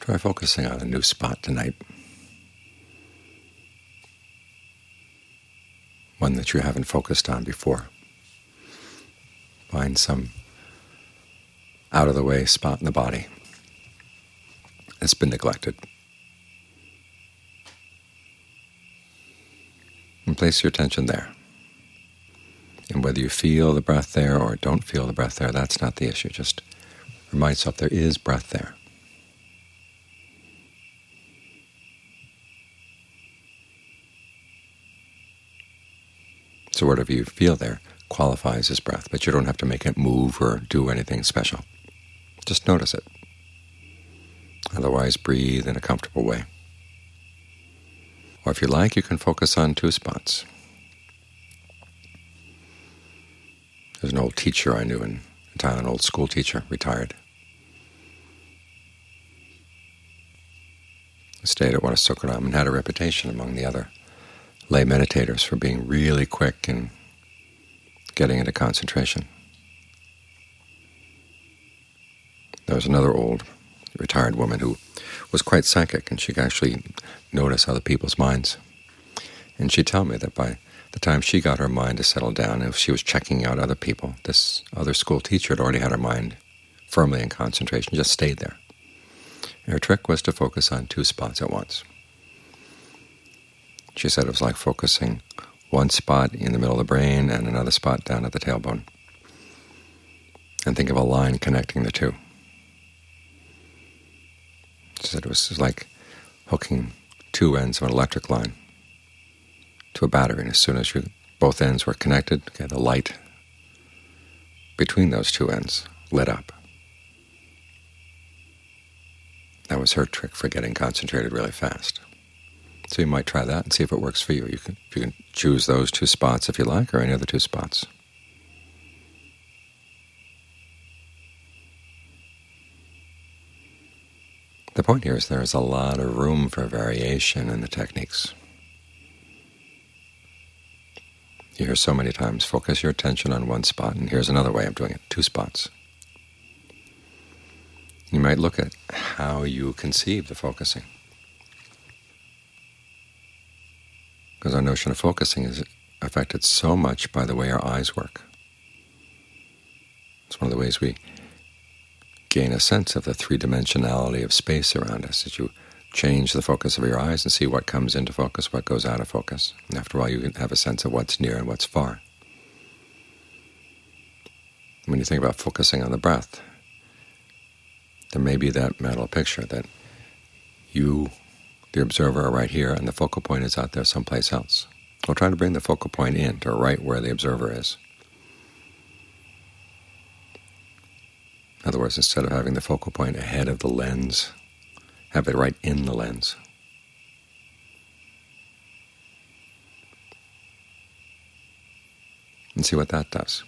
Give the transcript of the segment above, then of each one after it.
Try focusing on a new spot tonight, one that you haven't focused on before. Find some out-of-the-way spot in the body that's been neglected. And place your attention there. And whether you feel the breath there or don't feel the breath there, that's not the issue. Just remind yourself there is breath there. So whatever you feel there qualifies as breath, but you don't have to make it move or do anything special. Just notice it. Otherwise, breathe in a comfortable way. Or if you like, you can focus on two spots. There's an old teacher I knew in Thailand, an old school teacher, retired. He stayed at Wat Sukaram and had a reputation among the other lay meditators for being really quick in getting into concentration. There was another old retired woman who was quite psychic, and she could actually notice other people's minds. And she'd tell me that by the time she got her mind to settle down, if she was checking out other people, this other school teacher had already had her mind firmly in concentration, just stayed there. And her trick was to focus on two spots at once. She said it was like focusing one spot in the middle of the brain and another spot down at the tailbone. And think of a line connecting the two. She said it was like hooking two ends of an electric line to a battery, and as soon as both ends were connected, the light between those two ends lit up. That was her trick for getting concentrated really fast. So you might try that and see if it works for you. You can choose those two spots if you like, or any other two spots. The point here is there is a lot of room for variation in the techniques. You hear so many times, focus your attention on one spot, and here's another way of doing it, two spots. You might look at how you conceive the focusing. Because our notion of focusing is affected so much by the way our eyes work. It's one of the ways we gain a sense of the three-dimensionality of space around us, as you change the focus of your eyes and see what comes into focus, what goes out of focus. And after a while, you can have a sense of what's near and what's far. When you think about focusing on the breath, there may be that mental picture that you, the observer, are right here, and the focal point is out there someplace else. We'll try to bring the focal point in to right where the observer is. In other words, instead of having the focal point ahead of the lens, have it right in the lens. And see what that does.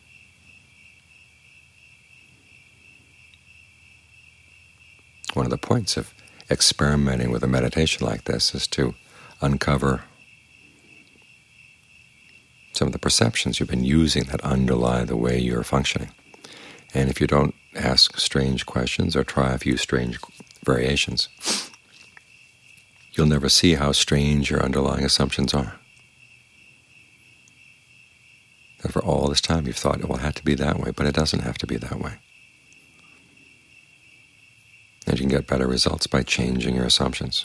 One of the points of experimenting with a meditation like this is to uncover some of the perceptions you've been using that underlie the way you're functioning. And if you don't ask strange questions or try a few strange variations, you'll never see how strange your underlying assumptions are. And for all this time you've thought, well, it had to be that way, but it doesn't have to be that way. And you can get better results by changing your assumptions.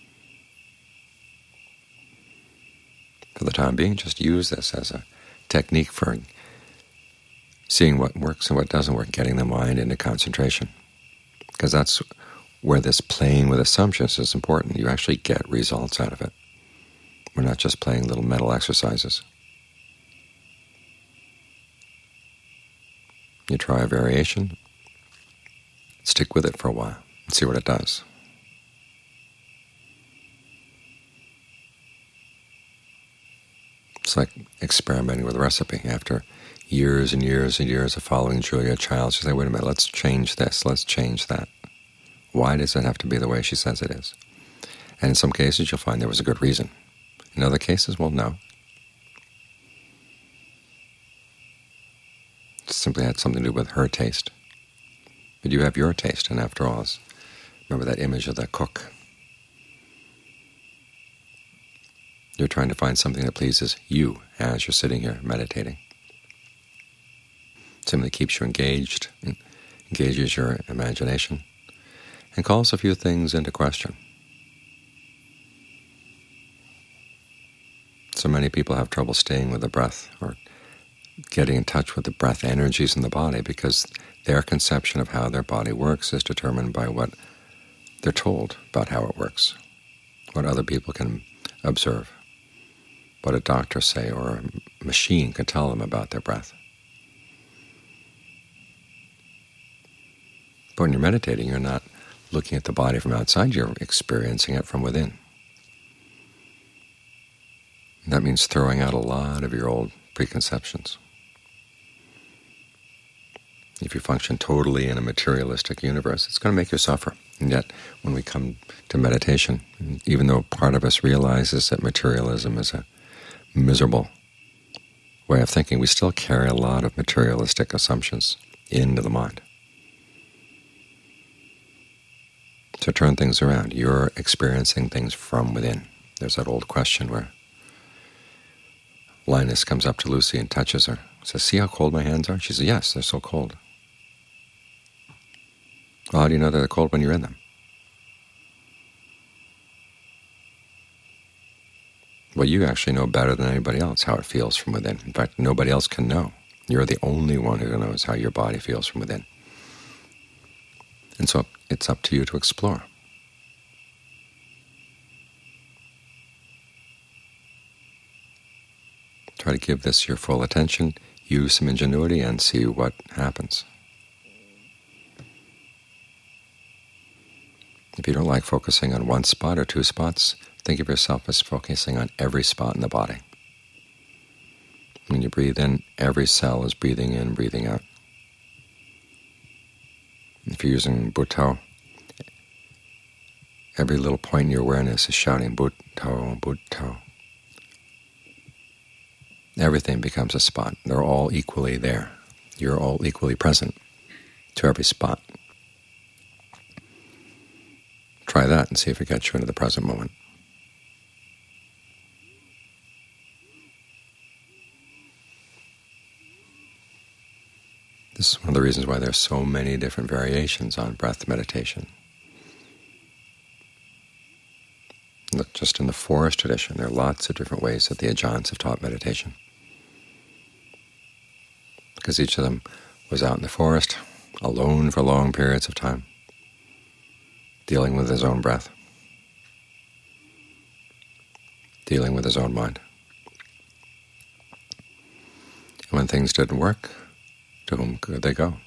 For the time being, just use this as a technique for seeing what works and what doesn't work, getting the mind into concentration. Because that's where this playing with assumptions is important. You actually get results out of it. We're not just playing little mental exercises. You try a variation, stick with it for a while, and see what it does. It's like experimenting with a recipe. After years and years and years of following Julia Childs, you say, wait a minute, let's change this, let's change that. Why does it have to be the way she says it is? And in some cases you'll find there was a good reason. In other cases, well, no. It simply had something to do with her taste. But you have your taste, and after all, as Remember that image of the cook? You're trying to find something that pleases you as you're sitting here meditating. Something that keeps you engaged, engages your imagination, and calls a few things into question. So many people have trouble staying with the breath or getting in touch with the breath energies in the body because their conception of how their body works is determined by what they're told about how it works, what other people can observe, what a doctor say or a machine can tell them about their breath. But when you're meditating, you're not looking at the body from outside, you're experiencing it from within. And that means throwing out a lot of your old preconceptions. If you function totally in a materialistic universe, it's going to make you suffer. And yet, when we come to meditation, even though part of us realizes that materialism is a miserable way of thinking, we still carry a lot of materialistic assumptions into the mind. So turn things around. You're experiencing things from within. There's that old question where Linus comes up to Lucy and touches her. Says, "See how cold my hands are?" She says, "Yes, they're so cold." Well, how do you know they're cold when you're in them? Well, you actually know better than anybody else how it feels from within. In fact, nobody else can know. You're the only one who knows how your body feels from within. And so it's up to you to explore. Try to give this your full attention, use some ingenuity, and see what happens. If you don't like focusing on one spot or two spots, think of yourself as focusing on every spot in the body. When you breathe in, every cell is breathing in, breathing out. If you're using Buddho, every little point in your awareness is shouting Buddho, Buddho. Everything becomes a spot. They're all equally there. You're all equally present to every spot. Try that and see if it gets you into the present moment. This is one of the reasons why there are so many different variations on breath meditation. Look, just in the forest tradition, there are lots of different ways that the Ajahns have taught meditation. Because each of them was out in the forest, alone for long periods of time, dealing with his own breath, dealing with his own mind. And when things didn't work, to whom could they go?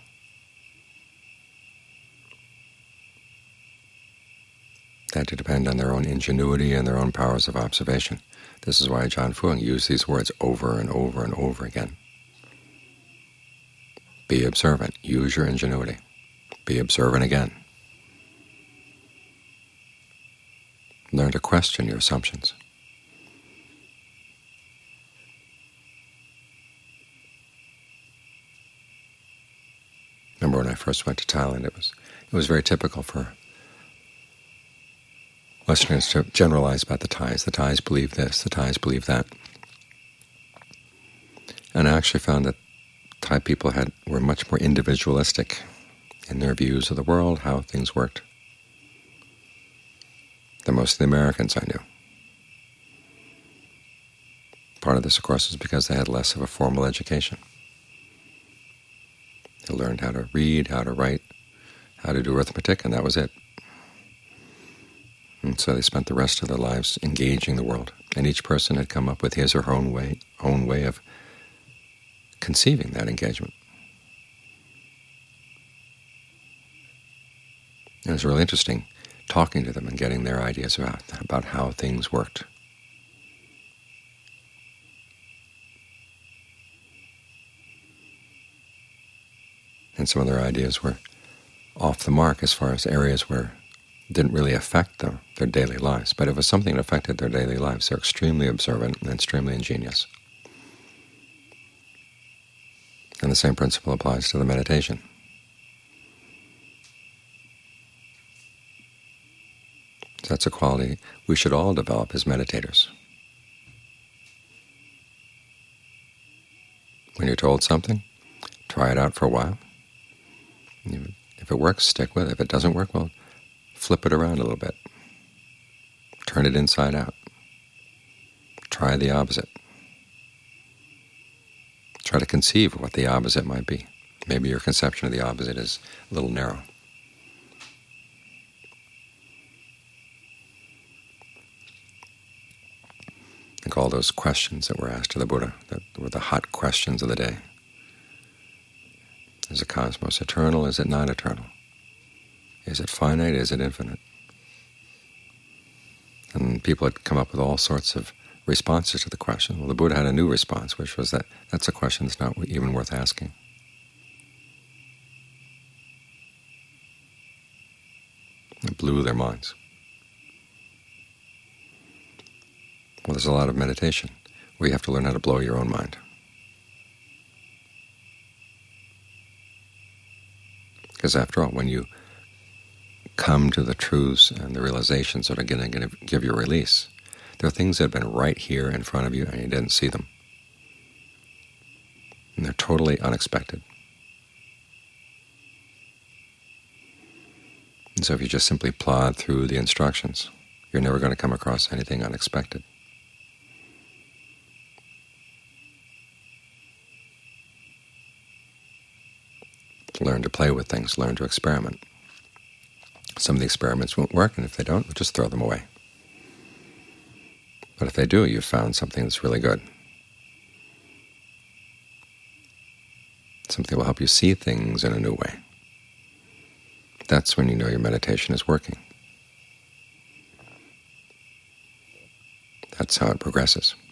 They had to depend on their own ingenuity and their own powers of observation. This is why Ajahn Fuang used these words over and over and over again. Be observant. Use your ingenuity. Be observant again. Learn to question your assumptions. Remember when I first went to Thailand, it was very typical for Westerners to generalize about the Thais. The Thais believe this, the Thais believe that. And I actually found that Thai people were much more individualistic in their views of the world, how things worked, than most of the Americans I knew. Part of this, of course, is because they had less of a formal education. They learned how to read, how to write, how to do arithmetic, and that was it. And so they spent the rest of their lives engaging the world, and each person had come up with his or her own way of conceiving that engagement. And it was really interesting talking to them and getting their ideas about how things worked. And some of their ideas were off the mark as far as areas where it didn't really affect their daily lives. But if it was something that affected their daily lives, they're extremely observant and extremely ingenious. And the same principle applies to the meditation. That's a quality we should all develop as meditators. When you're told something, try it out for a while. If it works, stick with it. If it doesn't work, well, flip it around a little bit. Turn it inside out. Try the opposite. Try to conceive of what the opposite might be. Maybe your conception of the opposite is a little narrow. Think all those questions that were asked to the Buddha, that were the hot questions of the day. Is the cosmos eternal? Is it not eternal? Is it finite? Is it infinite? And people had come up with all sorts of responses to the question. Well, the Buddha had a new response, which was that that's a question that's not even worth asking. It blew their minds. Well, there's a lot of meditation where you have to learn how to blow your own mind. Because after all, when you come to the truths and the realizations that are going to give you release, there are things that have been right here in front of you and you didn't see them. And they're totally unexpected. And so if you just simply plod through the instructions, you're never going to come across anything unexpected. Learn to play with things, learn to experiment. Some of the experiments won't work, and if they don't, just throw them away. But if they do, you've found something that's really good. Something that will help you see things in a new way. That's when you know your meditation is working. That's how it progresses.